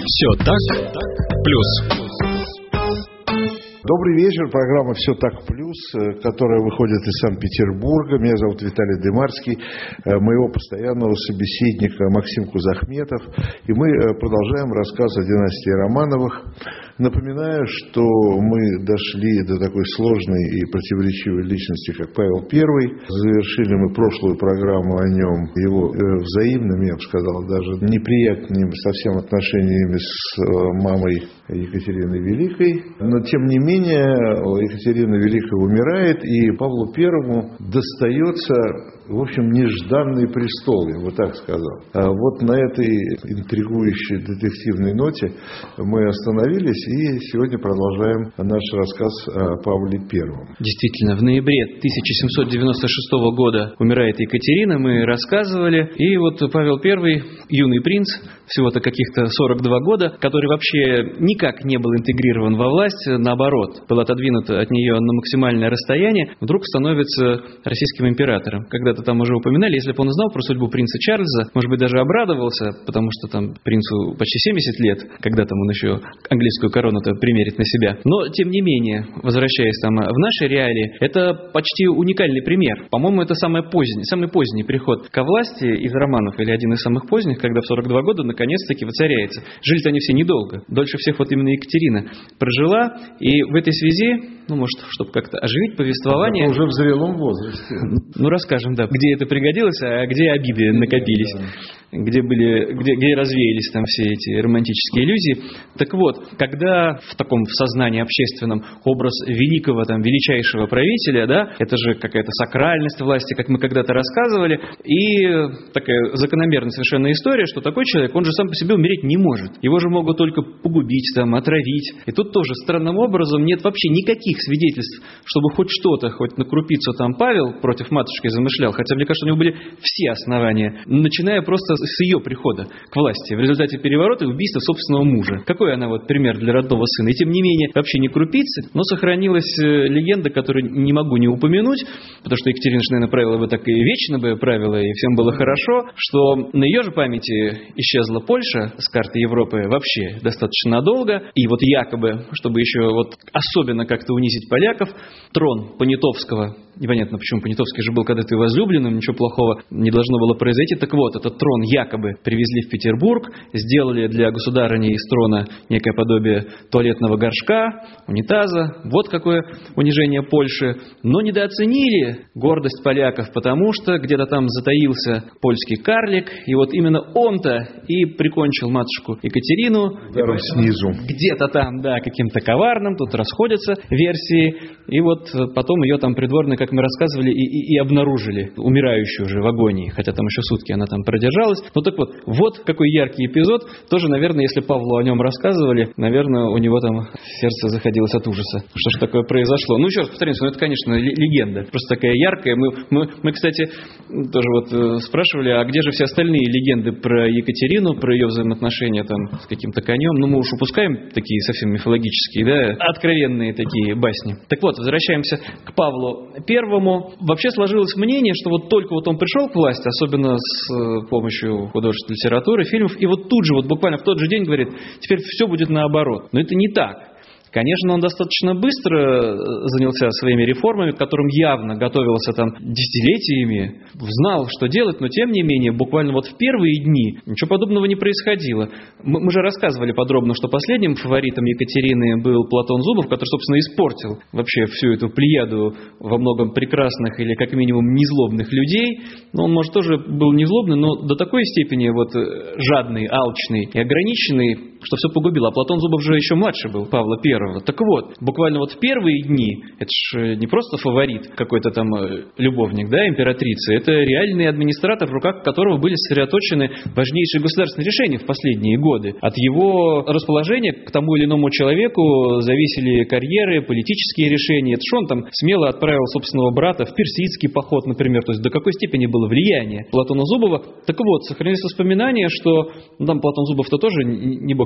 Все так, плюс. Добрый вечер. Программа «Все так плюс», которая выходит из Санкт-Петербурга. Меня зовут Виталий Дымарский, моего постоянного собеседника Максим Кузахметов. И мы продолжаем рассказ о династии Романовых. Напоминаю, что мы дошли до такой сложной и противоречивой личности, как Павел I. Завершили мы прошлую программу о нем его взаимными, я бы сказал, даже неприятными совсем отношениями с мамой Екатерины Великой. Но, тем не менее, Екатерина Великая умирает, и Павлу I достается, в общем, нежданный престол, я бы так сказал. А вот на этой интригующей детективной ноте мы остановились, и сегодня продолжаем наш рассказ о Павле I. Действительно, в ноябре 1796 года умирает Екатерина, мы рассказывали, и вот Павел I, юный принц, всего-то каких-то 42 года, который вообще никак не был интегрирован во власть, наоборот, был отодвинут от нее на максимальное расстояние, вдруг становится российским императором. Когда-то там уже упоминали, если бы он знал про судьбу принца Чарльза, может быть, даже обрадовался, потому что там принцу почти 70 лет, когда там он еще английскую корону-то примерит на себя. Но, тем не менее, возвращаясь там в наши реалии, это почти уникальный пример. По-моему, это самый поздний приход ко власти из Романов, или один из самых поздних, когда в 42 года наконец-таки воцаряется. Жили-то они все недолго. Дольше всех вот именно Екатерина прожила. И в этой связи, может, чтобы как-то оживить повествование... Это уже в зрелом возрасте. Расскажем, да, где это пригодилось, а где обиды накопились. Да. Где развеялись там все эти романтические иллюзии. Так вот, когда в таком сознании общественном образ великого, там, величайшего правителя, да, это же какая-то сакральность власти, как мы когда-то рассказывали, и такая закономерная совершенно история, что такой человек, он же сам по себе умереть не может. Его же могут только погубить, там, отравить. И тут тоже странным образом нет вообще никаких свидетельств, чтобы хоть что-то, хоть на крупицу там Павел против матушки замышлял, хотя, мне кажется, у него были все основания, начиная просто с ее прихода к власти в результате переворота и убийства собственного мужа. Какой она вот пример для родного сына? И тем не менее, вообще не крупицы, но сохранилась легенда, которую не могу не упомянуть, потому что Екатерина, наверное, правила бы так и вечно бы правила, и всем было хорошо, что на ее же памяти исчезла Польша с карты Европы вообще достаточно надолго, и вот якобы, чтобы еще вот особенно как-то унизить поляков, трон Понятовского, непонятно, почему Понятовский же был когда-то и возлюбленным, ничего плохого не должно было произойти. Так вот, этот трон якобы привезли в Петербург, сделали для государыни из трона некое подобие туалетного горшка, унитаза. Вот какое унижение Польши. Но недооценили гордость поляков, потому что где-то там затаился польский карлик, и вот именно он-то и прикончил матушку Екатерину. Снизу. Где-то там, да, каким-то коварным, тут расходятся версии. И вот потом ее там придворные, как мы рассказывали, и обнаружили, умирающую уже в агонии, хотя там еще сутки она там продержалась. Ну так вот какой яркий эпизод. Тоже, наверное, если Павлу о нем рассказывали, наверное, у него там сердце заходилось от ужаса. Что ж такое произошло? Ну, еще раз повторимся, это, конечно, легенда. Просто такая яркая. Мы, кстати, тоже вот спрашивали, а где же все остальные легенды про Екатерину, про ее взаимоотношения там с каким-то конем? Ну, мы уж упускаем такие совсем мифологические, да, откровенные такие басни. Так вот, возвращаемся к Павлу Первому. Вообще сложилось мнение, что вот только вот он пришел к власти, особенно с помощью художественной литературы, фильмов, и вот тут же, вот буквально в тот же день говорит, теперь все будет наоборот. Но это не так. Конечно, он достаточно быстро занялся своими реформами, к которым явно готовился там десятилетиями, знал, что делать, но тем не менее, буквально вот в первые дни ничего подобного не происходило. Мы же рассказывали подробно, что последним фаворитом Екатерины был Платон Зубов, который, собственно, испортил вообще всю эту плеяду во многом прекрасных или как минимум незлобных людей. Но он, может, тоже был незлобный, но до такой степени вот жадный, алчный и ограниченный, что все погубил. А Платон Зубов же еще младше был Павла I. Так вот, буквально вот в первые дни, это же не просто фаворит, какой-то там любовник, да, императрицы, это реальный администратор, в руках которого были сосредоточены важнейшие государственные решения в последние годы. От его расположения к тому или иному человеку зависели карьеры, политические решения. Это что он там смело отправил собственного брата в персидский поход, например, то есть до какой степени было влияние Платона Зубова. Так вот, сохранились воспоминания, что там Платон Зубов-то тоже не бог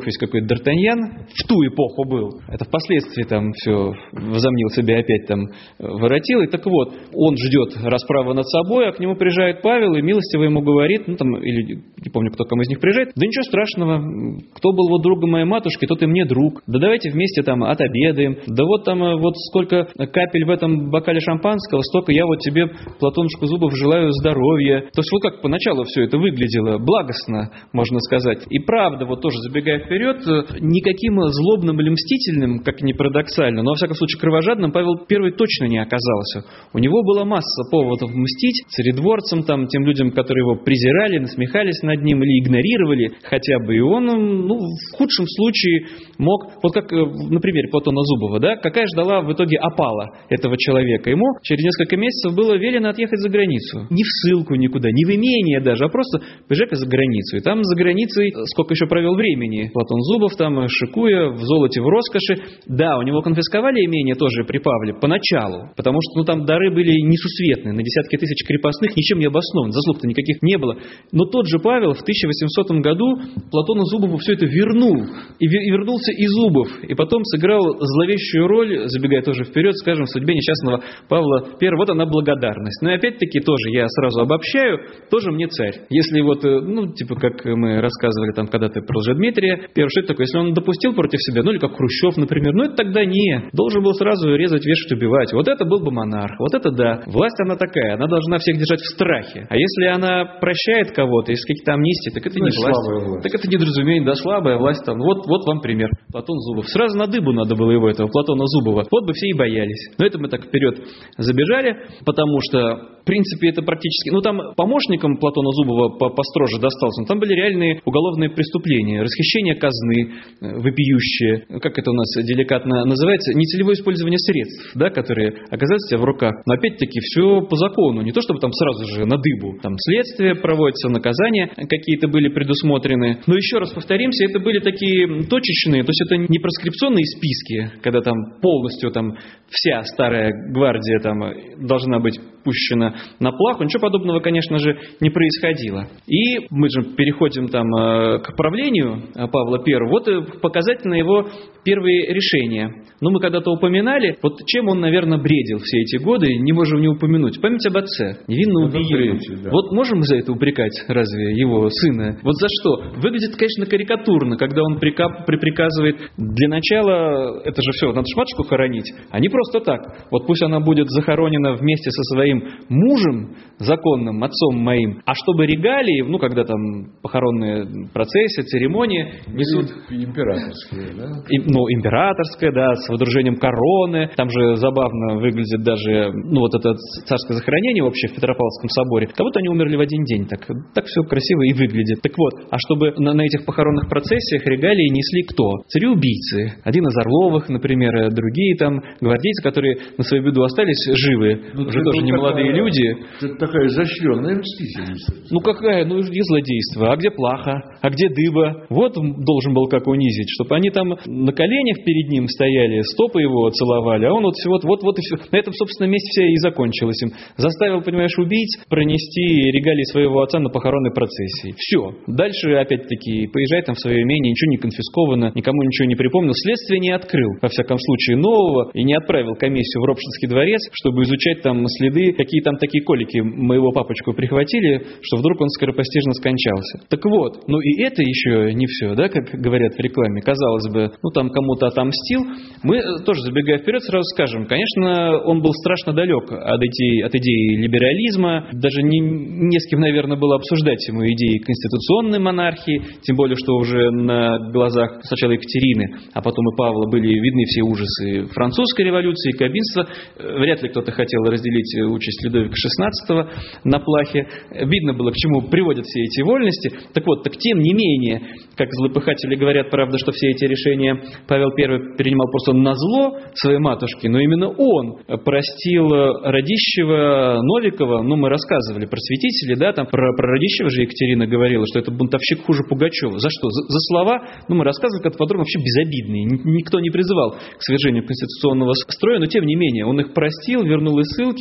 случившийся какой-то Д'Артаньян, в ту эпоху был. Это впоследствии там все возомнил себя опять там воротил. И так вот, он ждет расправы над собой, а к нему приезжает Павел и милостиво ему говорит, ну там, или не помню, кто кому из них приезжает, да ничего страшного, кто был вот другом моей матушки, тот и мне друг. Да давайте вместе там отобедаем. Да вот там вот сколько капель в этом бокале шампанского, столько я вот тебе, Платонушка Зубов, желаю здоровья. То есть вот как поначалу все это выглядело, благостно, можно сказать. И правда, вот тоже забегая вперед, никаким злобным или мстительным, как ни парадоксально, но во всяком случае кровожадным Павел I точно не оказался. У него была масса поводов мстить царедворцам, там, тем людям, которые его презирали, насмехались над ним или игнорировали хотя бы. И он, ну, в худшем случае мог, вот как на примере Платона Зубова, да, какая ждала в итоге опала этого человека. Ему через несколько месяцев было велено отъехать за границу. Не в ссылку никуда, не в имение даже, а просто поезжай-ка за границу. И там за границей сколько еще провел времени Платон Зубов, там шикуя в золоте, в роскоши. Да, у него конфисковали имение тоже при Павле поначалу, потому что, ну, там дары были несусветные, на десятки тысяч крепостных, ничем не обоснованы, заслуг-то никаких не было. Но тот же Павел в 1800 году Платону Зубову все это вернул. И вернулся и Зубов. И потом сыграл зловещую роль, забегая тоже вперед, скажем, в судьбе несчастного Павла I. Вот она благодарность. Но и опять-таки тоже, я сразу обобщаю, тоже мне царь. Если вот, ну, типа, как мы рассказывали там когда-то про Лжедмитрия, первое, что это такое, если он допустил против себя, ну, или как Хрущев, например, ну, это тогда не. Должен был сразу резать, вешать, убивать. Вот это был бы монарх. Вот это да. Власть она такая, она должна всех держать в страхе. А если она прощает кого-то, если какие-то амнистии, так это не власть. Так это недоразумение, да, слабая власть там. Вот вам пример. Платон Зубов. Сразу на дыбу надо было его, этого Платона Зубова. Вот бы все и боялись. Но это мы так вперед забежали, потому что, в принципе, это практически... Ну, там помощникам Платона Зубова построже достался, но там были реальные уголовные преступления. Расхищение казны, вопиющее, как это у нас деликатно называется, нецелевое использование средств, да, которые оказались у тебя в руках. Но опять-таки все по закону. Не то, чтобы там сразу же на дыбу. Там следствие проводится, наказания какие-то были предусмотрены. Но еще раз повторимся, это были такие точечные, то есть это не проскрипционные списки, когда там полностью там вся старая гвардия там должна быть пущена на плаху. Ничего подобного, конечно же, не происходило. И мы же переходим там к правлению Павла I. Вот показательно его первые решения. Ну, мы когда-то упоминали, вот чем он, наверное, бредил все эти годы, не можем не упомянуть. Память об отце, невинно убиенном. Да. Вот можем мы за это упрекать, разве, его сына? Вот за что? Выглядит, конечно, карикатурно, когда он приказывает, для начала, это же все, надо ж матушку хоронить, а не просто так. Вот пусть она будет захоронена вместе со своим мужем, законным, отцом моим, а чтобы регалии, ну, когда там похоронные процессии, церемонии несут... Императорские, да? Ну, императорская, да, с водружением короны. Там же забавно выглядит даже, ну, вот это царское захоронение вообще в Петропавловском соборе. Как будто они умерли в один день. Так все красиво и выглядит. Так вот, а чтобы на этих похоронных процессиях регалии несли кто? Цареубийцы. Один из Орловых, например, другие там гвардейцы, которые на свою беду остались живы. Ну, уже тоже не молодые люди. Это такая изощренная мстительность. Ну какая? Ну и злодейство. А где плаха? А где дыба? Вот должен был как унизить, чтобы они там на коленях перед ним стояли, стопы его целовали, а он вот и все. На этом, собственно, месте вся и закончилось им. Заставил, понимаешь, убийц пронести регалии своего отца на похоронной процессии. Все. Дальше, опять-таки, поезжай там в свое имение, ничего не конфисковано, никому ничего не припомнил. Следствие не открыл, во всяком случае, нового, и не отправил комиссию в Ропштинский дворец, чтобы изучать там следы, какие там такие колики моего папочку прихватили, что вдруг он скоропостижно скончался. Так вот, ну и это еще не все, да, как говорят в рекламе. Казалось бы, ну там кому-то отомстил. Мы тоже, забегая вперед, сразу скажем, конечно, он был страшно далек от идеи либерализма, даже не с кем, наверное, было обсуждать ему идеи конституционной монархии, тем более, что уже на глазах сначала Екатерины, а потом и Павла были видны все ужасы французской революции, кабинства. Вряд ли кто-то хотел разделить участь Людовика XVI на плахе. Видно было, к чему приводят все эти вольности. Так вот, так тем не менее, как злопыхатели говорят, правда, что все эти решения Павел I принимал просто назло своей матушке, но именно он простил Радищева, Новикова, ну, мы рассказывали про святителей, да, там про Радищева же Екатерина говорила, что это бунтовщик хуже Пугачева. За что? За слова, ну, мы рассказывали, как подробно, вообще безобидные. Никто не призывал к свержению конституционного строя, но тем не менее, он их простил, вернул из ссылки,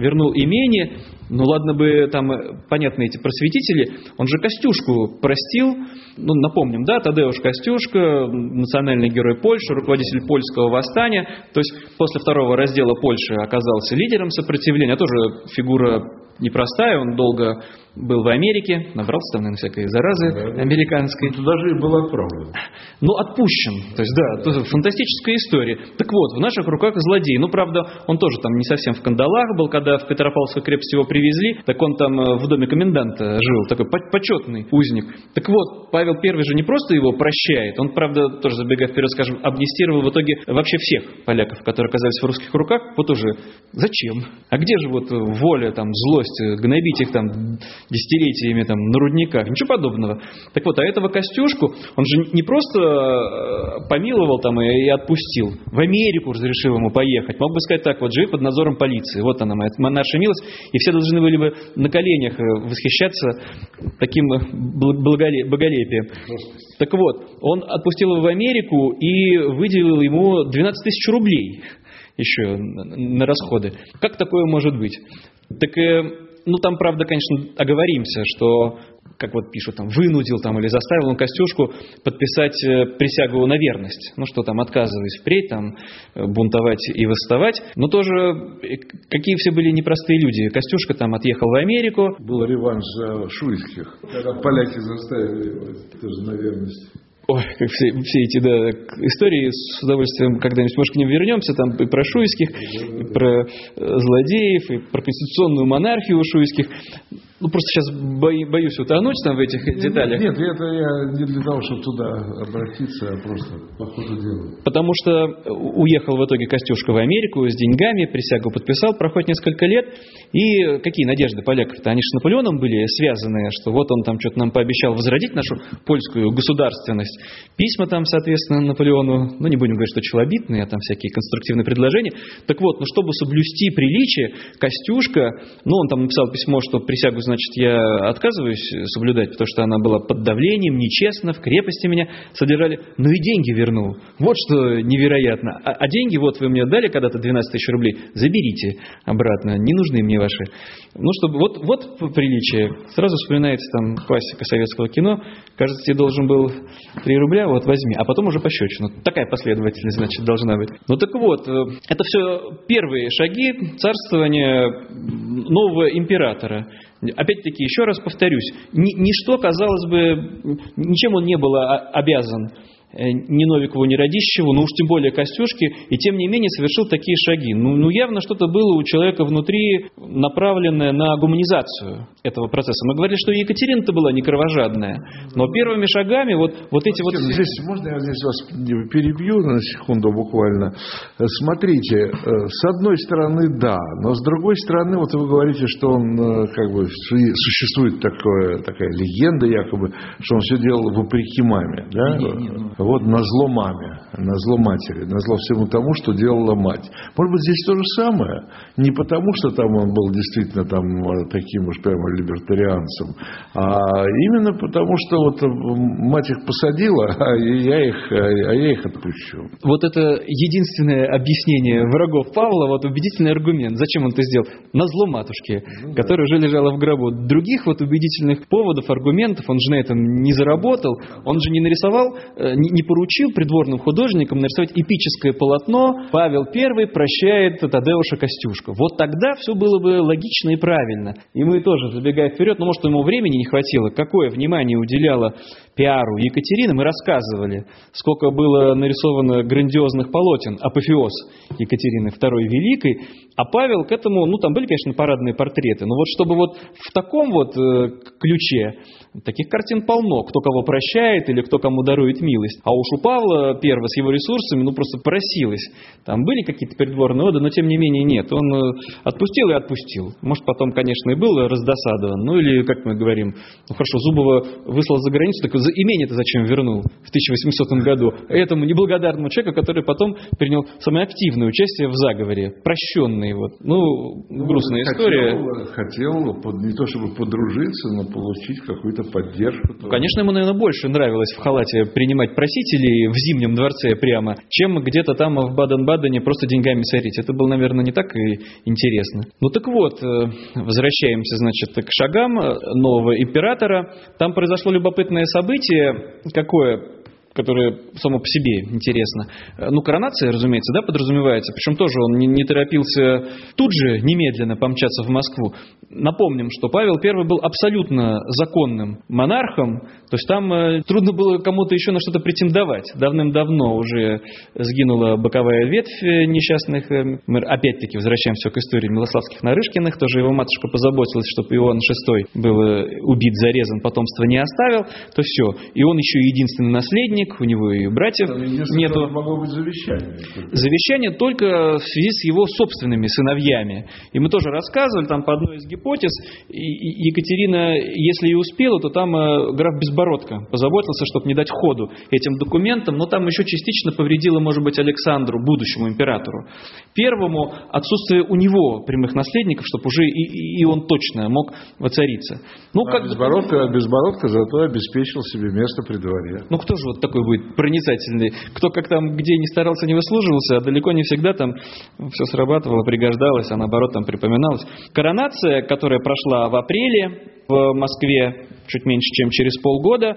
вернул имение. Ну ладно бы там, понятно, эти просветители, он же Костюшку простил. Ну, напомним, да, Тадеуш Костюшка, национальный герой Польши, руководитель польского восстания. То есть после второго раздела Польши оказался лидером сопротивления, тоже фигура непростая, он долго был в Америке, набрался там, наверное, всякой заразы американской. Это даже и был отправлен. Ну, отпущен. То есть, да, тоже фантастическая история. Так вот, в наших руках злодей. Ну, правда, он тоже там не совсем в кандалах был, когда в Петропавловскую крепость его привезли, так он там в доме коменданта жил, такой почетный узник. Так вот, Павел I же не просто его прощает, он, правда, тоже забегая вперед, скажем, амнистировал в итоге вообще всех поляков, которые оказались в русских руках. Вот уже зачем? А где же вот воля, там, злость, гнобить их там десятилетиями там на рудниках? Ничего подобного. Так вот, а этого Костюшку, он же не просто помиловал там и отпустил, в Америку разрешил ему поехать. Мог бы сказать так, вот живи под надзором полиции, вот она, наша милость, и все должны были бы на коленях восхищаться таким боголепием. Так вот, он отпустил его в Америку и выделил ему 12 тысяч рублей еще на расходы. Как такое может быть? Так, ну там, правда, конечно, оговоримся, что, как вот пишут, там, вынудил там, или заставил он Костюшку подписать присягу на верность. Ну что там, отказываясь впредь, там, бунтовать и восставать. Но тоже, какие все были непростые люди. Костюшка там отъехал в Америку. Был реванш за шуйских, когда поляки заставили его тоже на верность. Ой, как все эти, да, истории, с удовольствием когда-нибудь, может, к ним вернемся, там и про шуйских, и про злодеев, и про конституционную монархию у шуйских. Ну, просто сейчас боюсь утонуть там в этих деталях. Нет, это я не для того, чтобы туда обратиться, а просто по ходу дела. Потому что уехал в итоге Костюшка в Америку с деньгами, присягу подписал, проходит несколько лет. И какие надежды поляков-то? Они же с Наполеоном были связаны, что вот он там что-то нам пообещал возродить нашу польскую государственность. Письма там, соответственно, Наполеону, ну, не будем говорить, что челобитные, а там всякие конструктивные предложения. Так вот, ну, чтобы соблюсти приличие, Костюшка, ну, он там написал письмо, что присягу, значит, я отказываюсь соблюдать, потому что она была под давлением, нечестно, в крепости меня содержали, но и деньги вернул. Вот что невероятно. А деньги вот вы мне дали когда-то 12 тысяч рублей, заберите обратно, не нужны мне ваши. Ну, чтобы вот приличие. Сразу вспоминается там классика советского кино, кажется, тебе должен был 3 рубля, вот возьми, а потом уже пощечину. Такая последовательность, значит, должна быть. Ну, так вот, это все первые шаги царствования нового императора. Опять-таки, еще раз повторюсь, ничто, казалось бы, ничем он не был обязан ни Новикову, ни Радищеву, ну уж тем более Костюшке, и тем не менее совершил такие шаги. Ну явно что-то было у человека внутри, направленное на гуманизацию этого процесса. Мы говорили, что Екатерина-то была не кровожадная, но первыми шагами вот эти вот... Здесь, можно я здесь вас перебью на секунду буквально? Смотрите, с одной стороны, да, но с другой стороны, вот вы говорите, что он, как бы, существует такая легенда якобы, что он все делал вопреки маме, да? Вот назло маме, назло матери, назло всему тому, что делала мать. Может быть, здесь то же самое? Не потому, что там он был действительно там таким уж прямо либертарианцем, а именно потому, что вот мать их посадила, а я их отпущу. Вот это единственное объяснение врагов Павла, вот убедительный аргумент. Зачем он это сделал? Назло матушке, которая уже лежала в гробу. Других вот убедительных поводов, аргументов он же на этом не заработал. Он же не нарисовал, не поручил придворным художникам нарисовать эпическое полотно «Павел I прощает Тадеуша Костюшку». Вот тогда все было бы логично и правильно. И мы тоже, забегая вперед, ну, может, ему времени не хватило, какое внимание уделяло пиару Екатерины, мы рассказывали, сколько было нарисовано грандиозных полотен, апофеоз Екатерины II Великой, а Павел к этому, ну, там были, конечно, парадные портреты, но вот чтобы вот в таком вот ключе, таких картин полно, кто кого прощает или кто кому дарует милость. А уж у Павла I с его ресурсами, ну, просто просилось. Там были какие-то придворные оды, но тем не менее нет. Он отпустил и отпустил. Может, потом, конечно, и был раздосадован. Ну, или, как мы говорим, ну, хорошо, Зубова выслал за границу, так имение-то зачем вернул в 1800 году? Этому неблагодарному человеку, который потом принял самое активное участие в заговоре. Прощенный вот. Ну, грустная история. Хотел не то чтобы подружиться, но получить какую-то поддержку. Конечно, ему, наверное, больше нравилось в халате принимать просителей, красителей в Зимнем дворце прямо, чем где-то там в Баден-Бадене просто деньгами сорить. Это было, наверное, не так и интересно. Ну так вот, возвращаемся, значит, к шагам нового императора. Там произошло любопытное событие, которое само по себе интересно. Ну, коронация, разумеется, да, подразумевается. Причем тоже он не торопился тут же немедленно помчаться в Москву. Напомним, что Павел I был абсолютно законным монархом. То есть там трудно было кому-то еще на что-то претендовать. Давным-давно уже сгинула боковая ветвь несчастных. Мы опять-таки возвращаемся к истории Милославских-Нарышкиных. Тоже его матушка позаботилась, чтобы Иоанн VI был убит, зарезан, потомства не оставил. То все. И он еще единственный наследник. У него и братьев нету. Могло быть завещание. Завещание только в связи с его собственными сыновьями. И мы тоже рассказывали, там по одной из гипотез, Екатерина, если и успела, то там граф Безбородко позаботился, чтобы не дать ходу этим документам, но там еще частично повредило, может быть, Александру, будущему императору. Первому отсутствие у него прямых наследников, чтобы уже и он точно мог воцариться. Ну, как Безбородко зато обеспечил себе место при дворе. Ну, кто же вот такой будет проницательный? Кто как там, где не старался, не выслуживался, а далеко не всегда там все срабатывало, пригождалось, а наоборот там припоминалось. Коронация, которая прошла в апреле в Москве, чуть меньше, чем через полгода,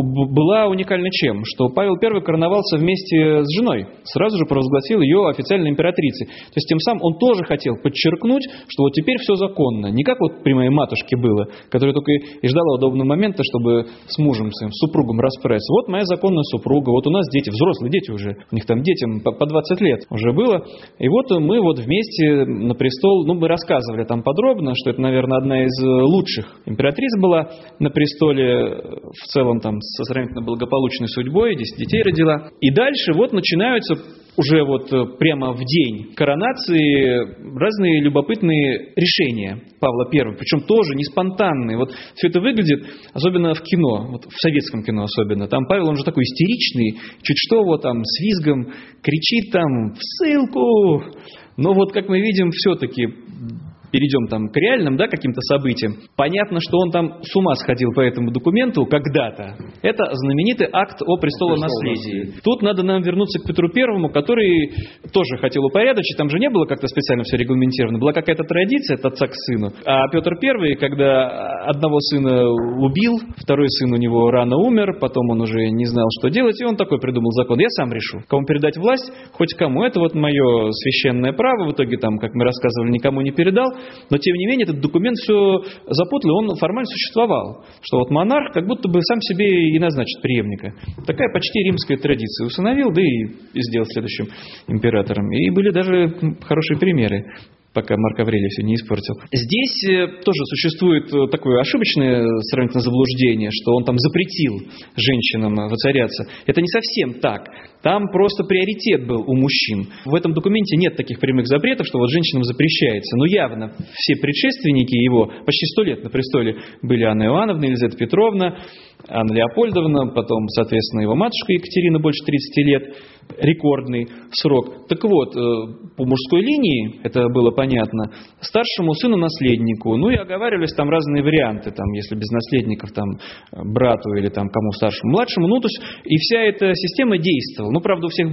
была уникальна чем? Что Павел I короновался вместе с женой, сразу же провозгласил ее официальной императрицей. То есть тем самым он тоже хотел подчеркнуть, что вот теперь все законно. Не как вот при моей матушке было, которая только и ждала удобного момента, чтобы с мужем своим, с супругом расправиться. Вот моя законная супруга, вот у нас дети, взрослые дети уже, у них там детям по 20 лет уже было. И вот мы вот вместе на престол, ну мы рассказывали там подробно, что это, наверное, одна из лучших императриц была на престоле, в целом там со сравнительно благополучной судьбой, 10 детей родила. И дальше вот начинаются уже вот прямо в день коронации разные любопытные решения Павла I, причем тоже не спонтанные. Вот все это выглядит, особенно в кино, вот в советском кино особенно. Там Павел, он же такой истеричный, чуть что вот там с визгом кричит там «в ссылку!». Но вот как мы видим, все-таки перейдем там к реальным, да, каким-то событиям. Понятно, что он там с ума сходил по этому документу когда-то. Это знаменитый акт о престолонаследии. Тут надо нам вернуться к Петру Первому, который тоже хотел упорядочить. Там же не было как-то специально все регламентировано. Была какая-то традиция от отца к сыну. А Петр Первый, когда одного сына убил, второй сын у него рано умер, потом он уже не знал, что делать, и он такой придумал закон. Я сам решу, кому передать власть, хоть кому. Это вот мое священное право. В итоге там, как мы рассказывали, никому не передал. Но, тем не менее, этот документ все запутал, и он формально существовал. Что вот монарх как будто бы сам себе и назначит преемника. Такая почти римская традиция. Усыновил, да и сделал следующим императором. И были даже хорошие примеры, пока Марк Аврелий все не испортил. Здесь тоже существует такое ошибочное сравнительно заблуждение, что он там запретил женщинам воцаряться. Это не совсем так. Там просто приоритет был у мужчин. В этом документе нет таких прямых запретов, что вот женщинам запрещается. Но явно все предшественники его, почти 100 лет на престоле, были Анна Иоанновна, Елизавета Петровна, Анна Леопольдовна, потом, соответственно, его матушка Екатерина, больше 30 лет, рекордный срок. Так вот, по мужской линии, это было понятно, старшему сыну-наследнику, ну и оговаривались там разные варианты, там, если без наследников, там, брату или там кому старшему, младшему, ну, то есть, и вся эта система действовала. Ну, правда, у всех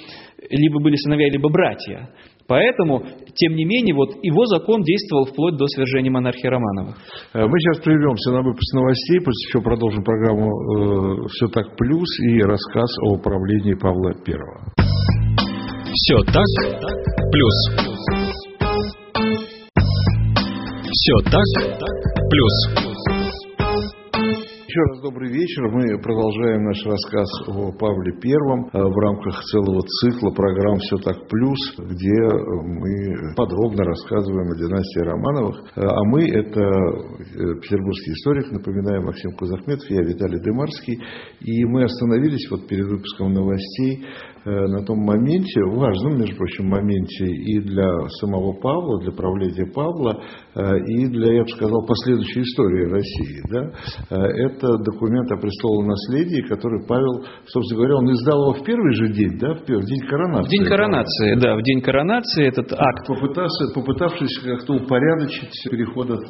либо были сыновья, либо братья. Поэтому, тем не менее, вот его закон действовал вплоть до свержения монархии Романовых. Мы сейчас прервемся на выпуск новостей, после чего продолжим программу «Все так плюс» и рассказ о правлении Павла I. Все так плюс. Все так плюс. Еще раз добрый вечер. Мы продолжаем наш рассказ о Павле I в рамках целого цикла программ «Все так плюс», где мы подробно рассказываем о династии Романовых. А мы — это петербургский историк, напоминаю, Максим Кузахметов, я Виталий Дымарский. И мы остановились вот перед выпуском новостей на том моменте, важном, между прочим, моменте и для самого Павла, для правления Павла, и для, я бы сказал, последующей истории России. Да? Это это документ о престолонаследии, который Павел, собственно говоря, он издал его в первый же день, да, в день коронации. В день коронации, да, в день коронации этот акт. Попытавшись как-то упорядочить переход от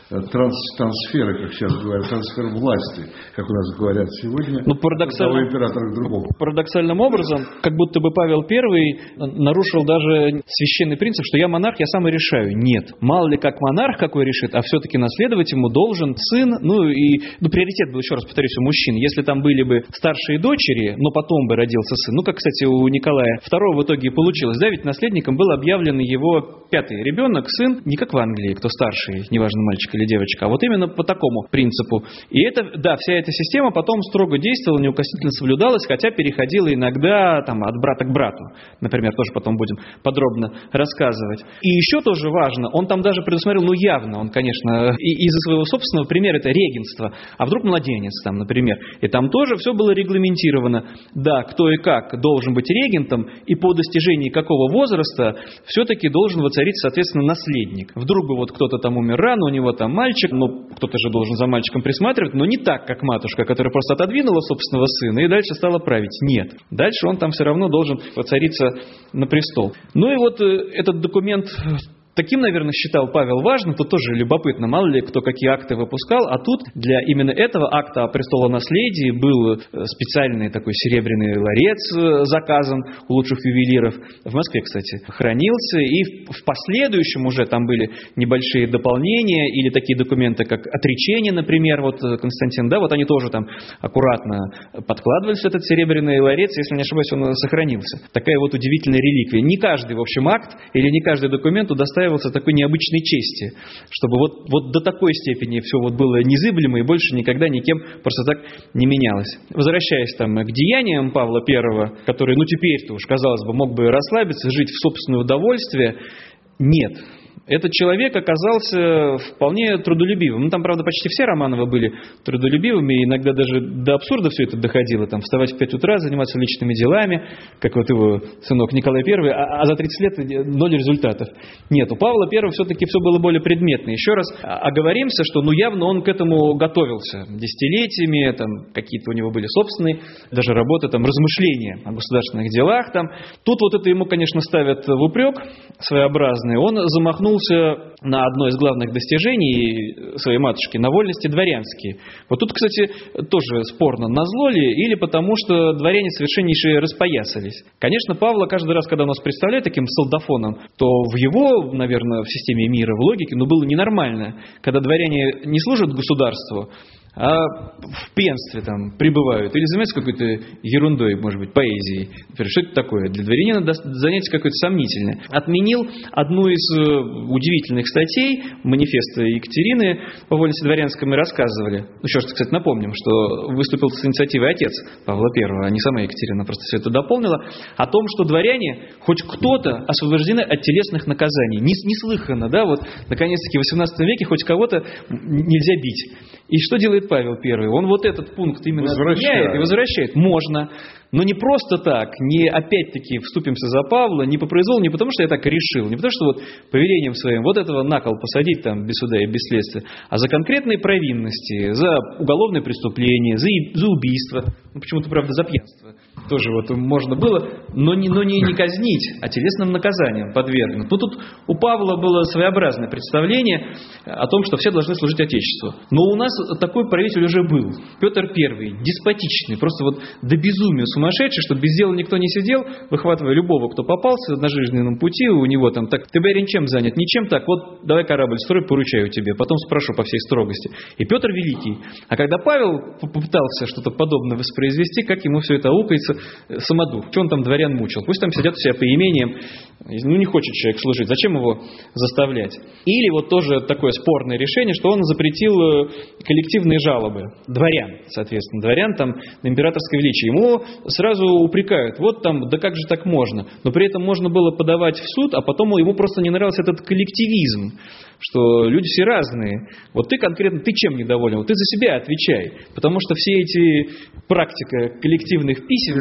трансфера, как сейчас говорят, трансфер власти, как у нас говорят сегодня, от одного императора к другому. Парадоксальным образом, как будто бы Павел I нарушил даже священный принцип, что я монарх, я сам и решаю. Нет. Мало ли как монарх какой решит, а все-таки наследовать ему должен сын, приоритет был, еще раз повторюсь, у мужчин. Если там были бы старшие дочери, но потом бы родился сын, как, кстати, у Николая II в итоге и получилось, да, ведь наследником был объявлен его 5-й ребенок, сын, не как в Англии, кто старший, неважно, мальчик или девочка, а вот именно по такому принципу. И это, да, вся эта система потом строго действовала, неукоснительно соблюдалась, хотя переходила иногда там, от брата к брату. Например, тоже потом будем подробно рассказывать. И еще тоже важно, он там даже предусмотрел, явно, он, конечно, из-за своего собственного примера, это регенство. А вдруг младенец там, например. И там тоже все было регламентировано. Да, кто и как должен быть регентом, и по достижении какого возраста все-таки должен воцариться, соответственно, наследник. Вдруг бы вот кто-то там умер рано, у него там мальчик, кто-то же должен за мальчиком присматривать, но не так, как матушка, которая просто отодвинула собственного сына и дальше стала править. Нет. Дальше он там все равно должен воцариться на престол. И вот этот документ... Таким, наверное, считал Павел важным, тут тоже любопытно, мало ли кто какие акты выпускал, а тут для именно этого акта о престолонаследии был специальный такой серебряный ларец заказан у лучших ювелиров. В Москве, кстати, хранился, и в последующем уже там были небольшие дополнения или такие документы, как отречение, например, вот Константин, да, вот они тоже там аккуратно подкладывались в этот серебряный ларец, если не ошибаюсь, он сохранился. Такая вот удивительная реликвия. Не каждый, в общем, акт или не каждый документ удостаивался такой необычной чести, чтобы вот до такой степени все вот было незыблемо и больше никогда никем просто так не менялось. Возвращаясь там к деяниям Павла I, который, теперь-то уж, казалось бы, мог бы расслабиться, жить в собственное удовольствие, нет. Этот человек оказался вполне трудолюбивым. Там, правда, почти все Романовы были трудолюбивыми, иногда даже до абсурда все это доходило. Там вставать в 5 утра, заниматься личными делами, как вот его сынок Николай I, а за 30 лет 0 результатов. Нет, у Павла I все-таки все было более предметно. Еще раз оговоримся, что явно он к этому готовился десятилетиями, там какие-то у него были собственные, даже работы, там, размышления о государственных делах. Там. Тут вот это ему, конечно, ставят в упрек своеобразный. Он замахнулся на одно из главных достижений своей матушки, на вольности дворянские. Вот тут, кстати, тоже спорно, назло ли, или потому что дворяне совершеннейшие распоясались. Конечно, Павла каждый раз, когда нас представляют таким солдафоном, то в его, наверное, в системе мира, в логике, было ненормально, когда дворяне не служат государству, а в пьянстве там пребывают или занимаются какой-то ерундой, может быть, поэзией. Например, что это такое? Для дворянина занятие какое-то сомнительное. Отменил одну из удивительных статей манифеста Екатерины по вольности дворянской, мы рассказывали. Еще раз, кстати, напомним, что выступил с инициативой отец Павла I, а не сама Екатерина, просто все это дополнила, о том, что дворяне, хоть кто-то, освобождены от телесных наказаний. Неслыханно, да, вот, наконец-таки, в 18 веке хоть кого-то нельзя бить. И что делает Павел I? Он вот этот пункт именно отменяет и возвращает. Можно, но не просто так, не опять-таки вступимся за Павла, не по произволу, не потому что я так решил, не потому что вот повелением своим вот этого на кол посадить там без суда и без следствия, а за конкретные провинности, за уголовное преступление, за убийство, почему-то, правда, за пьянство. Тоже вот можно было, но не казнить, а телесным наказанием подвергнуть. Тут у Павла было своеобразное представление о том, что все должны служить Отечеству. Но у нас такой правитель уже был. Петр I, деспотичный, просто вот до безумия сумасшедший, что без дела никто не сидел, выхватывая любого, кто попался на жизненном пути, у него там, так, ты, барин, чем занят? Ничем, так, вот давай корабль строй, поручаю тебе, потом спрошу по всей строгости. И Петр Великий. А когда Павел попытался что-то подобное воспроизвести, как ему все это аукается, самодур. Что он там дворян мучил? Пусть там сидят у себя по имениям. Не хочет человек служить. Зачем его заставлять? Или вот тоже такое спорное решение, что он запретил коллективные жалобы. Дворян, соответственно. Дворян там на императорское величие. Ему сразу упрекают. Вот там, да как же так можно? Но при этом можно было подавать в суд, а потом ему просто не нравился этот коллективизм. Что люди все разные. Вот ты конкретно, ты чем недоволен? Вот ты за себя отвечай. Потому что все эти практика коллективных писем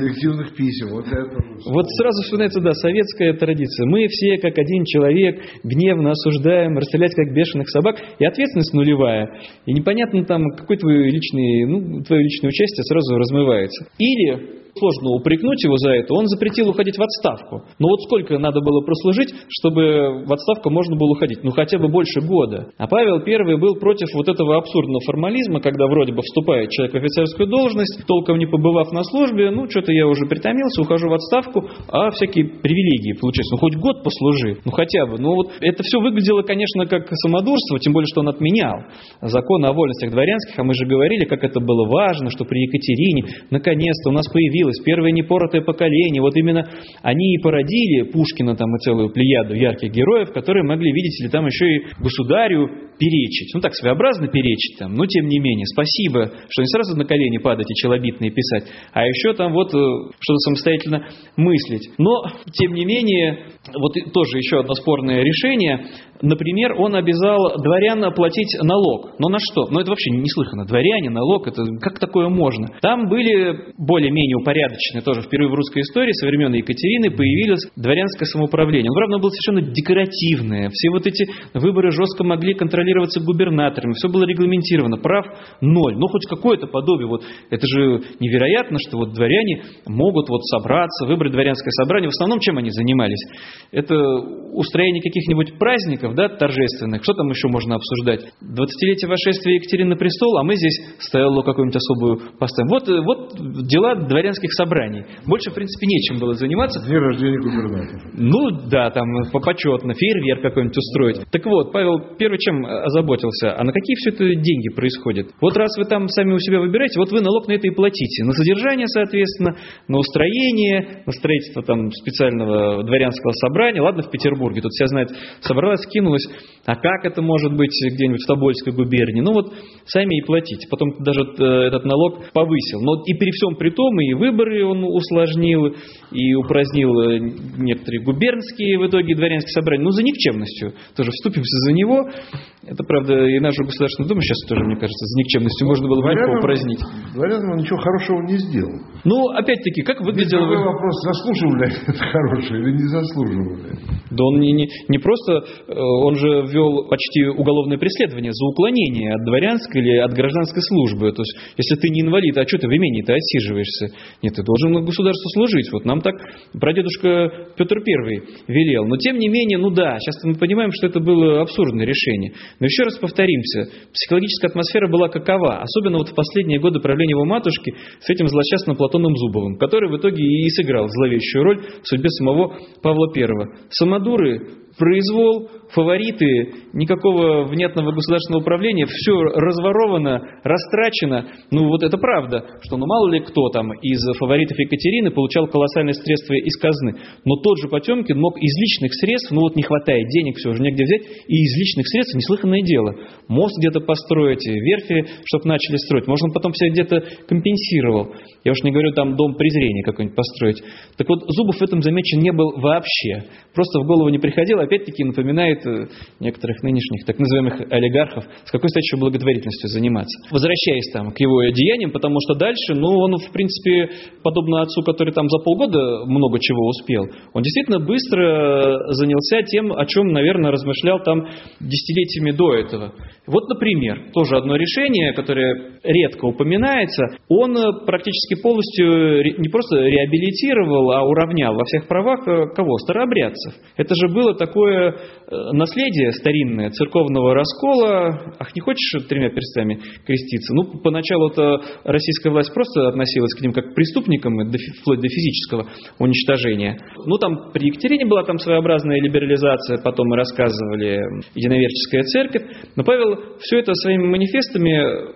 коллективных писем. Вот сразу вспоминается, да, советская традиция. Мы все, как один человек, гневно осуждаем, расстрелять как бешеных собак, и ответственность нулевая. И непонятно там, какое твое личное участие сразу размывается. Или... Сложно упрекнуть его за это, он запретил уходить в отставку. Но вот сколько надо было прослужить, чтобы в отставку можно было уходить? Ну, хотя бы больше года. А Павел I был против вот этого абсурдного формализма, когда вроде бы вступает человек в офицерскую должность, толком не побывав на службе, ну, что-то я уже притомился, ухожу в отставку, а всякие привилегии получаются. Ну, хоть год послужи, ну, хотя бы. Ну, вот это все выглядело, конечно, как самодурство, тем более, что он отменял закон о вольностях дворянских, а мы же говорили, как это было важно, что при Екатерине наконец-то у нас появилось первое непоротое поколение. Вот именно они и породили Пушкина там и целую плеяду ярких героев, которые могли, видите ли, там еще и государю перечить. Ну так, своеобразно перечить там, но тем не менее, спасибо, что не сразу на колени падать и челобитные писать, а еще там вот что-то самостоятельно мыслить. Но, тем не менее, вот тоже еще одно спорное решение. Например, он обязал дворян платить налог. Но на что? Ну это вообще неслыханно. Дворяне, налог, это как такое можно? Там были более-менее упорядоченные, тоже впервые в русской истории, со времен Екатерины появилось дворянское самоуправление. Но, правда, оно было совершенно декоративное. Все вот эти выборы жестко могли контролироваться губернаторами. Все было регламентировано. Прав ноль. Ну хоть какое-то подобие. Вот это же невероятно, что вот дворяне могут вот собраться, выбрать дворянское собрание. В основном чем они занимались? Это устроение каких-нибудь праздников, да, торжественных. Что там еще можно обсуждать? 20-летие восшествия Екатерины на престол, а мы здесь стеллу какую-нибудь особую поставим. Вот дела дворянских собраний. Больше, в принципе, нечем было заниматься. День рождения губернатора. Ну, да, там почетно, фейерверк какой-нибудь устроить. Так вот, Павел I чем озаботился? А на какие все это деньги происходят? Вот раз вы там сами у себя выбираете, вот вы налог на это и платите. На содержание, соответственно, на устроение, на строительство там специального дворянского собрания. Ладно, в Петербурге, тут все знают, собралась, кинулась. А как это может быть где-нибудь в Тобольской губернии? Ну вот, сами и платите. Потом даже этот налог повысил. Но и при всем при том, и выборы он усложнил, и упразднил некоторые губернские в итоге дворянские собрания. Ну, за никчемностью. Тоже вступимся за него. Это, правда, и нашу Государственную Думу сейчас тоже, мне кажется, за никчемностью можно было бы легко упразднить. Дворянам ничего хорошего не сделал. Ну, опять-таки, как выглядело... Другой вопрос, заслуживали это хорошее или не заслуживали? Да он не просто... Он же ввел почти уголовное преследование за уклонение от дворянской или от гражданской службы. То есть, если ты не инвалид, а что ты в имении-то отсиживаешься? Нет, ты должен государству служить. Вот нам так прадедушка Петр I велел. Но, тем не менее, ну да, сейчас мы понимаем, что это было абсурдное решение. Но еще раз повторимся, психологическая атмосфера была какова? Особенно вот в последние годы правления его матушки с этим злосчастным Платоном Зубовым, который в итоге и сыграл зловещую роль в судьбе самого Павла I. Самодуры, произвол, фавориты, никакого внятного государственного управления, все разворовано, растрачено. Ну вот это правда, что ну мало ли кто там из фаворитов Екатерины получал колоссальные средства из казны. Но тот же Потемкин мог из личных средств, ну вот не хватает денег, все уже негде взять, и из личных средств неслыханное дело. Мост где-то построить, верфи, чтобы начали строить. Может, он потом себя где-то компенсировал. Я уж не говорю там дом презрения какой-нибудь построить. Так вот, Зубов в этом замечен не был вообще. Просто в голову не приходило. Опять-таки напоминает некоторых нынешних так называемых олигархов, с какой стати еще благотворительностью заниматься. Возвращаясь там к его деяниям, потому что дальше, ну, он, в принципе, подобно отцу, который там за полгода много чего успел, он действительно быстро занялся тем, о чем, наверное, размышлял там десятилетиями до этого. Вот, например, тоже одно решение, которое редко упоминается, он практически полностью не просто реабилитировал, а уравнял во всех правах кого? Старообрядцев. Это же было такое наследие старинное церковного раскола. Ах, не хочешь 3 перстами креститься? Ну, поначалу-то российская власть просто относилась к ним как к преступникам, вплоть до физического уничтожения. Ну, там при Екатерине была там своеобразная либерализация, потом мы рассказывали единоверческая церковь. Но Павел все это своими манифестами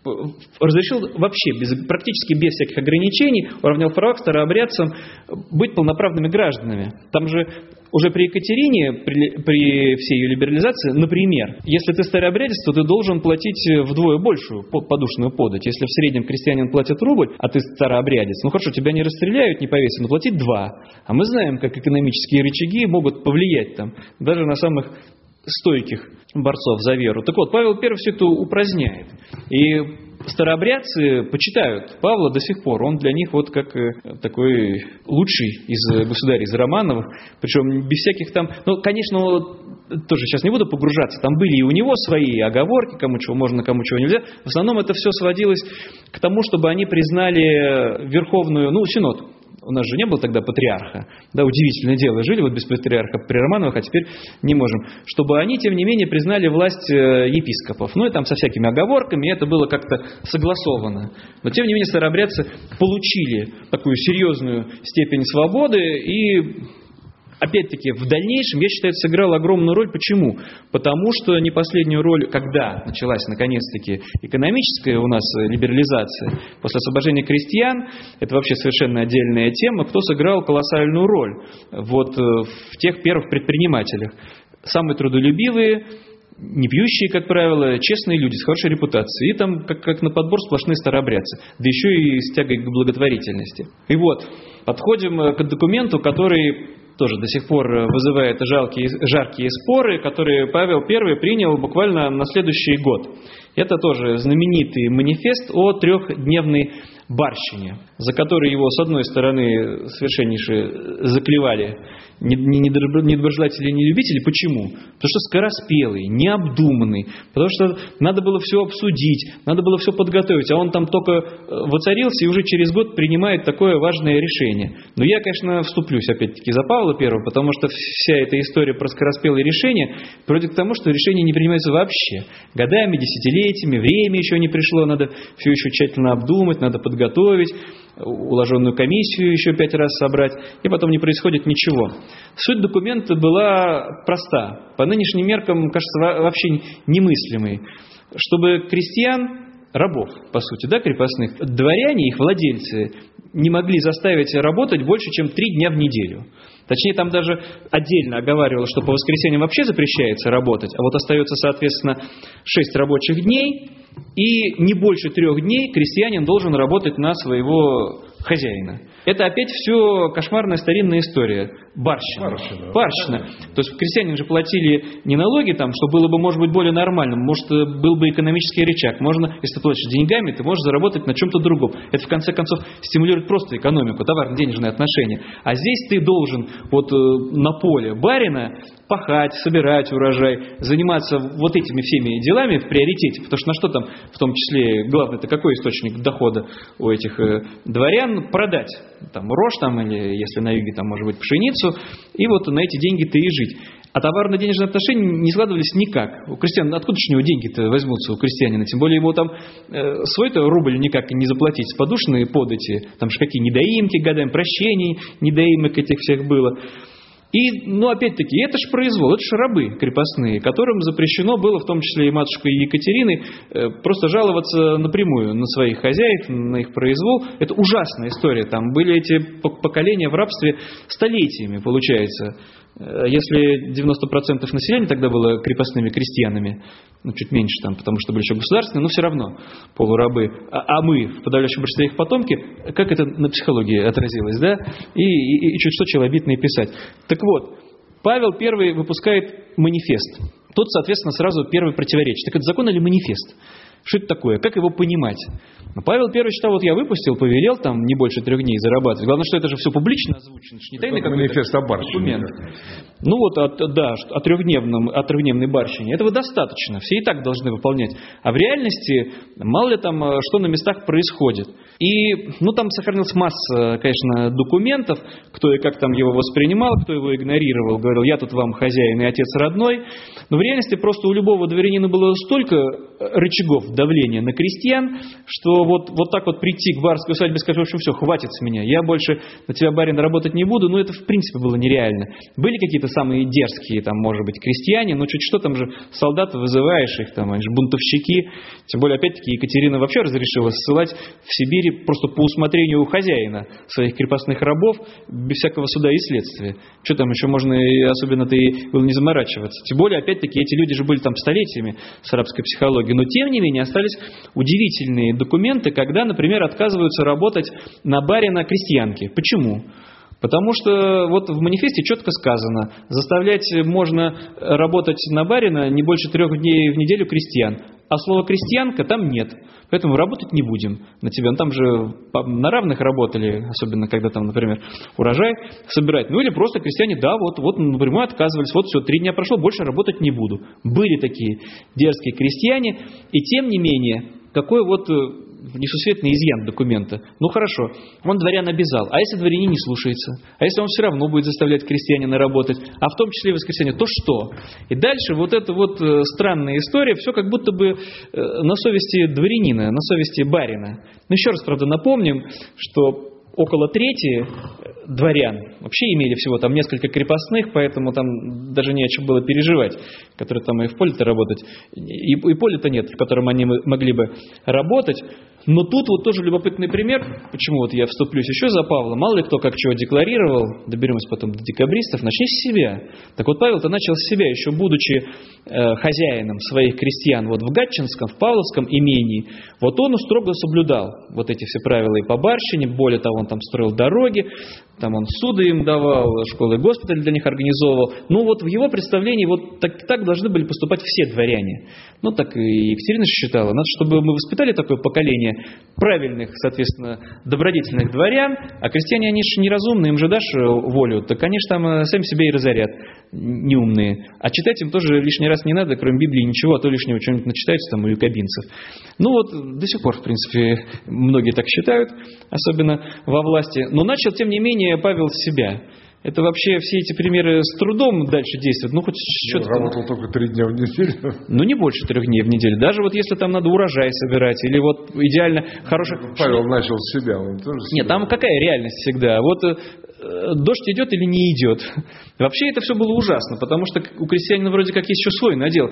разрешил вообще, практически без всяких ограничений, уравнял права к старообрядцам быть полноправными гражданами. Там же уже при Екатерине, при всей ее либерализации, например, если ты старообрядец, то ты должен платить вдвое большую подушную подать. Если в среднем крестьянин платит рубль, а ты старообрядец, ну хорошо, тебя не расстреляют, не повесят, но платить 2. А мы знаем, как экономические рычаги могут повлиять там даже на самых стойких борцов за веру. Так вот, Павел I все это упраздняет. И старообрядцы почитают Павла до сих пор. Он для них вот как такой лучший из государей, из Романовых. Причем без всяких там... Ну, конечно, тоже сейчас не буду погружаться. Там были и у него свои оговорки, кому чего можно, кому чего нельзя. В основном это все сводилось к тому, чтобы они признали верховную... Ну, синод. У нас же не было тогда патриарха. Да, удивительное дело. Жили вот без патриарха при Романовых, а теперь не можем. Чтобы они, тем не менее, признали власть епископов. Ну и там со всякими оговорками, и это было как-то согласовано. Но, тем не менее, старообрядцы получили такую серьезную степень свободы и... Опять-таки, в дальнейшем, я считаю, это сыграло огромную роль. Почему? Потому что не последнюю роль, когда началась, наконец-таки, экономическая у нас либерализация, после освобождения крестьян, это вообще совершенно отдельная тема, кто сыграл колоссальную роль вот в тех первых предпринимателях. Самые трудолюбивые, не пьющие, как правило, честные люди с хорошей репутацией. И там, как на подбор, сплошные старообрядцы. Да еще и с тягой к благотворительности. И вот, подходим к документу, который... тоже до сих пор вызывает жаркие споры, которые Павел I принял буквально на следующий год. Это тоже знаменитый манифест о трехдневной барщине, за который его, с одной стороны, совершеннейше заклевали недоброжелатели и нелюбители. Почему? Потому что скороспелый, необдуманный, потому что надо было все обсудить, надо было все подготовить, а он там только воцарился и уже через год принимает такое важное решение. Но я, конечно, вступлюсь опять-таки за Павла I, потому что вся эта история про скороспелые решения приводит к тому, что решения не принимаются вообще. Годами, десятилетиями, время еще не пришло, надо все еще тщательно обдумать, надо подготовить, уложенную комиссию еще 5 раз собрать, и потом не происходит ничего. Суть документа была проста, по нынешним меркам, кажется, вообще немыслимой. Чтобы крестьян, рабов, по сути, да, крепостных, дворяне, их владельцы, не могли заставить работать больше, чем 3 дня в неделю. Точнее, там даже отдельно оговаривалось, что по воскресеньям вообще запрещается работать, а вот остается, соответственно, 6 рабочих дней, и не больше 3 дней крестьянин должен работать на своего хозяина. Это опять все кошмарная старинная история. Барщина. То есть крестьяне же платили не налоги, там, что было бы, может быть, более нормальным. Может, был бы экономический рычаг. Можно, если ты платишь деньгами, ты можешь заработать на чем-то другом. Это, в конце концов, стимулирует просто экономику, товарно-денежные отношения. А здесь ты должен вот на поле барина пахать, собирать урожай, заниматься вот этими всеми делами в приоритете. Потому что на что там, в том числе, главное, это какой источник дохода у этих дворян? Продать там рожь, там, или если на юге, там, может быть, пшеницу, и вот на эти деньги-то и жить. А товарно-денежные отношения не складывались никак. У крестьян, откуда же у него деньги-то возьмутся у крестьянина? Тем более ему там свой-то рубль никак не заплатить, подушные подати, там же какие недоимки годами, прощений недоимок этих всех было. И, ну, опять-таки, это же произвол, это же рабы крепостные, которым запрещено было, в том числе и матушкой Екатерины, просто жаловаться напрямую на своих хозяев, на их произвол. Это ужасная история. Там были эти поколения в рабстве столетиями, получается. Если 90% населения тогда было крепостными крестьянами, ну, чуть меньше там, потому что были еще государственные, но все равно полурабы, а мы, в подавляющем большинстве их потомки, как это на психологии отразилось, да? И чуть что челобитное писать. Так вот, Павел I выпускает манифест. Тут, соответственно, сразу первый противоречие. Так это закон или манифест? Что это такое? Как его понимать? Павел I считал, вот я выпустил, повелел там не больше 3 дней зарабатывать. Главное, что это же все публично озвучено. Это же не тайный какой-то манифест о барщине. Документ. Ну вот, о трехдневной барщине. Этого достаточно. Все и так должны выполнять. А в реальности, мало ли там, что на местах происходит. И, ну, там сохранилась масса, конечно, документов, кто и как там его воспринимал, кто его игнорировал. Говорил, я тут вам хозяин и отец родной. Но в реальности просто у любого дворянина было столько рычагов давления на крестьян, что вот так вот прийти к барской усадьбе и сказать, в общем, все, хватит с меня, я больше на тебя, барин, работать не буду, это в принципе было нереально. Были какие-то самые дерзкие, там, может быть, крестьяне, но чуть что, там же солдаты вызываешь их, там, они же бунтовщики, тем более, опять-таки, Екатерина вообще разрешила ссылать в Сибири просто по усмотрению у хозяина своих крепостных рабов, без всякого суда и следствия. Что там еще можно, особенно-то и было не заморачиваться. Тем более, опять-таки, эти люди же были там столетиями с арабской психологией, но тем не менее остались удивительные документы, когда, например, отказываются работать на барина крестьянки. Почему? Потому что вот в манифесте четко сказано, заставлять можно работать на барина не больше 3 дней в неделю крестьян. а слово «крестьянка» там нет. Поэтому работать не будем на тебя. Там же на равных работали, особенно когда там, например, урожай собирать. Ну или просто крестьяне, да, вот напрямую отказывались. Вот все, 3 дня прошло, больше работать не буду. Были такие дерзкие крестьяне. И тем не менее, какой вот несусветный изъян документа. Ну хорошо, он дворян обязал. А если дворянин не слушается? А если он все равно будет заставлять крестьянина работать? А в том числе и воскресенье, то что? И дальше вот эта вот странная история, все как будто бы на совести дворянина, на совести барина. Но еще раз, правда, напомним, что около трети дворян вообще имели всего там несколько крепостных, поэтому там даже не о чем было переживать, которые там и в поле-то работать, и поля-то нет, в котором они могли бы работать. Но тут вот тоже любопытный пример, почему вот я вступлюсь еще за Павла. Мало ли кто как чего декларировал, доберемся потом до декабристов, начни с себя. Так вот Павел-то начал с себя, еще будучи хозяином своих крестьян вот в Гатчинском, в Павловском имении. Вот он строго соблюдал вот эти все правила и по барщине, более того, он там строил дороги, там он суды им давал, школы и госпиталь для них организовывал. Ну вот в его представлении вот так должны были поступать все дворяне. Ну так и Екатерина считала. Надо, чтобы мы воспитали такое поколение правильных, соответственно, добродетельных дворян, а крестьяне, они же неразумные, им же дашь волю, так они же там сами себя и разорят, неумные. А читать им тоже лишний раз не надо, кроме Библии ничего, а то лишнего что-нибудь начитаются там у якобинцев. Ну вот до сих пор, в принципе, многие так считают, особенно во власти. Но начал, тем не менее, Павел с себя. Это вообще все эти примеры с трудом дальше действуют. Ну, хоть что-то работал только 3 дня в неделю. Ну, не больше 3 дней в неделю. Даже вот если там надо урожай собирать, или вот идеально хороший... Павел начал с себя, он тоже с себя. Нет, там какая реальность всегда? Вот дождь идет или не идет. Вообще это все было ужасно, потому что у крестьянина вроде как есть еще свой надел.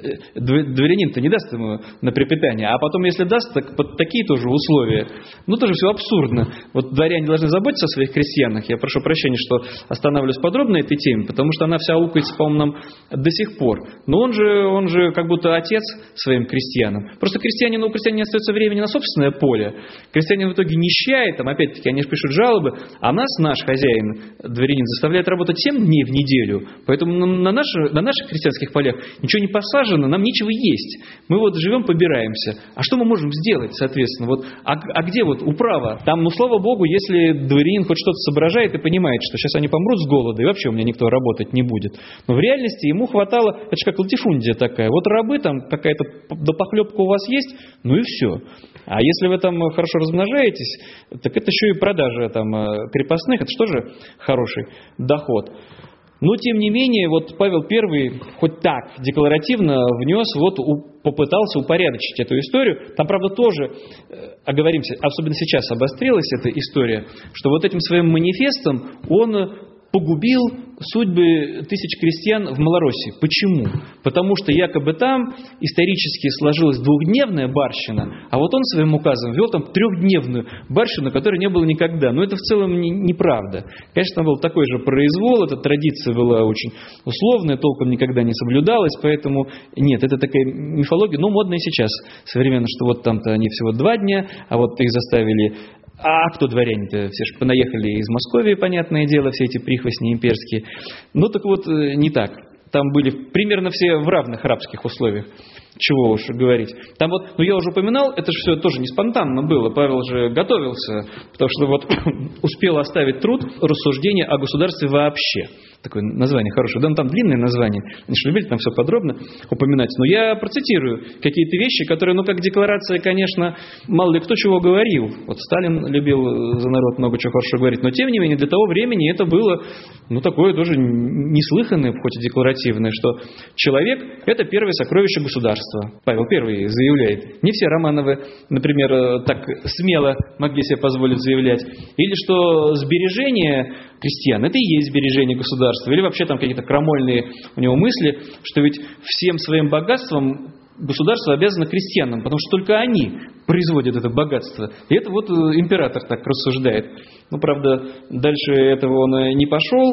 Дворянин-то не даст ему на препитание, а потом, если даст, так под такие тоже условия. Ну, тоже все абсурдно. Вот дворяне должны заботиться о своих крестьянах. Я прошу прощения, что останавливаюсь подробно на этой теме, потому что она вся аукается, по-моему, нам до сих пор. Но он же как будто отец своим крестьянам. Просто у крестьянина не остается времени на собственное поле. Крестьянин в итоге нищает, там опять-таки они же пишут жалобы, а нас наш хозяин, дворянин, заставляет работать 7 дней в неделю. Поэтому на наших крестьянских полях ничего не посажено, нам нечего есть. Мы вот живем, побираемся. А что мы можем сделать, соответственно? Вот, а где вот управа? Там, ну, слава богу, если дворянин хоть что-то соображает и понимает, что сейчас они помрут с голода, и вообще у меня никто работать не будет. Но в реальности ему хватало, это же как латифундия такая. Вот рабы там, какая-то допохлебка у вас есть, ну и все. А если вы там хорошо размножаетесь, так это еще и продажа там крепостных, это что же хороший доход. Но, тем не менее, вот Павел I хоть так декларативно внес, попытался упорядочить эту историю. Там, правда, тоже, оговоримся, особенно сейчас обострилась эта история, что вот этим своим манифестом он погубил судьбы тысяч крестьян в Малороссии. Почему? Потому что якобы там исторически сложилась 2-дневная барщина, а вот он своим указом ввел там 3-дневную барщину, которой не было никогда. Но это в целом неправда. Конечно, там был такой же произвол, эта традиция была очень условная, толком никогда не соблюдалась, поэтому нет, это такая мифология, но модная сейчас, современно, что вот там-то они всего 2 дня, а вот их заставили... А кто дворяне-то? Все же понаехали из Московии, понятное дело, все эти прихвостни имперские. Ну так вот, не так. Там были примерно все в равных рабских условиях. Чего уж говорить. Там вот, я уже упоминал, это же все тоже не спонтанно было. Павел же готовился, потому что вот успел оставить труд рассуждения о государстве вообще. Такое название хорошее. Да, там длинное название. Они же любили там все подробно упоминать. Но я процитирую какие-то вещи, которые, как декларация, конечно, мало ли кто чего говорил. Вот Сталин любил за народ много чего хорошо говорить. Но, тем не менее, для того времени это было, такое тоже неслыханное, хоть и декларативное, что человек – это первое сокровище государства. Павел I заявляет. Не все Романовы, например, так смело могли себе позволить заявлять. Или что сбережения крестьян – это и есть сбережение государства. Или вообще там какие-то крамольные у него мысли, что ведь всем своим богатством государство обязано крестьянам, потому что только они производят это богатство. И это вот император так рассуждает. Правда, дальше этого он не пошел.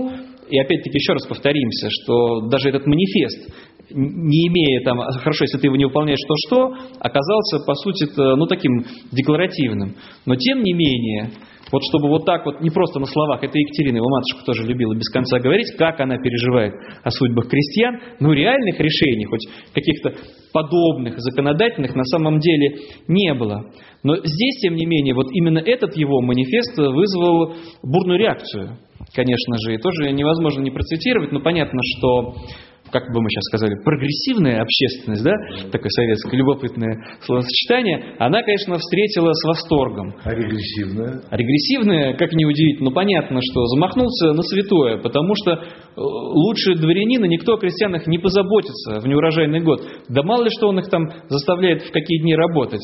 И опять-таки еще раз повторимся, что даже этот манифест, не имея там, хорошо, если ты его не выполняешь, то что, оказался, по сути, таким декларативным. Но тем не менее, вот чтобы вот так вот, не просто на словах, это Екатерина, его матушка тоже любила без конца говорить, как она переживает о судьбах крестьян, реальных решений, хоть каких-то подобных, законодательных, на самом деле не было. Но здесь, тем не менее, вот именно этот его манифест вызвал бурную реакцию, конечно же, и тоже невозможно не процитировать, но понятно, что, как бы мы сейчас сказали, прогрессивная общественность, да, такое советское любопытное словосочетание, она, конечно, встретила с восторгом. А регрессивная? А регрессивная, как ни удивительно, понятно, что замахнулся на святое, потому что лучше дворянина никто о крестьянах не позаботится в неурожайный год. Да мало ли что он их там заставляет в какие дни работать.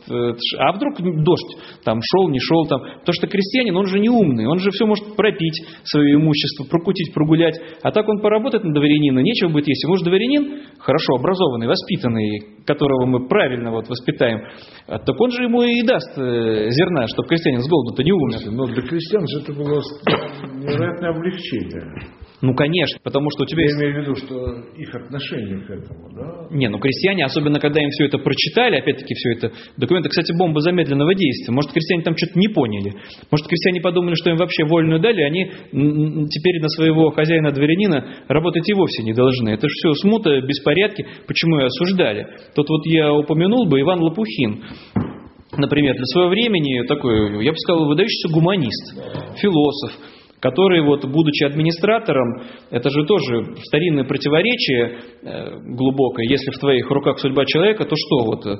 А вдруг дождь там шел, не шел там. Потому что крестьянин, он же не умный, он же все может пропить свое имущество, прокутить, прогулять. А так он поработает на дворянина, нечего будет есть. Может, дворянин, хорошо образованный, воспитанный, которого мы правильно воспитаем, так он же ему и даст зерна, чтобы крестьянин с голоду-то не умер. Но для крестьян же это было невероятное облегчение. Конечно, потому что у тебя есть... Я имею в виду, что их отношение к этому, да? Крестьяне, особенно когда им все это прочитали, опять-таки все это документы, кстати, бомба замедленного действия. Может, крестьяне там что-то не поняли. Может, крестьяне подумали, что им вообще вольную дали, они теперь на своего хозяина-дворянина работать и вовсе не должны. Это же все смута, беспорядки. Почему и осуждали? Тут я упомянул бы Иван Лопухин. Например, для своего времени такой, я бы сказал, выдающийся гуманист, философ, который, будучи администратором, это же тоже старинное противоречие глубокое. Если в твоих руках судьба человека, то что?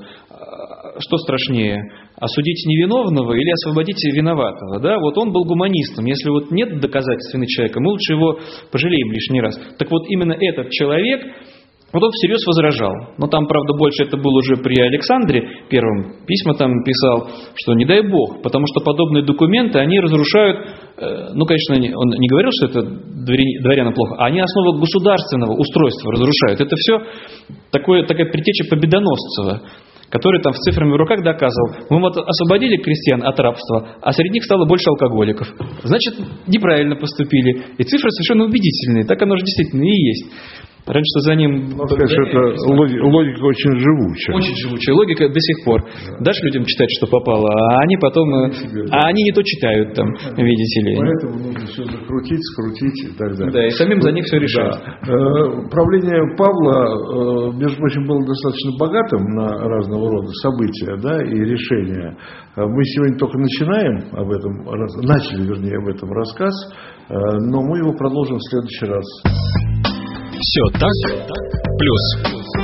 Что страшнее? Осудить невиновного или освободить виноватого? Да? Он был гуманистом. Если нет доказательств вины человека, мы лучше его пожалеем лишний раз. Так именно этот человек... он всерьез возражал. Но там, правда, больше это было уже при Александре Первом. Письма там писал, что не дай бог, потому что подобные документы, они разрушают, конечно, он не говорил, что это дворянам плохо, а они основу государственного устройства разрушают. Это все такая предтеча Победоносцева, который там с цифрами в руках доказывал, мы освободили крестьян от рабства, а среди них стало больше алкоголиков. Значит, неправильно поступили. И цифры совершенно убедительные. Так оно же действительно и есть. Раньше за ним... Конечно, это логика очень живучая. Очень живучая логика до сих пор. Дашь людям читать, что попало, а они потом... А они не то читают там, видите ли. Поэтому нужно все закрутить, скрутить и так далее. Да, и самим за них все решать. Да. Правление Павла, между прочим, было достаточно богатым на разного рода события, да, и решения. Мы сегодня только начинаем начали об этом рассказ, но мы его продолжим в следующий раз. Все так, плюс.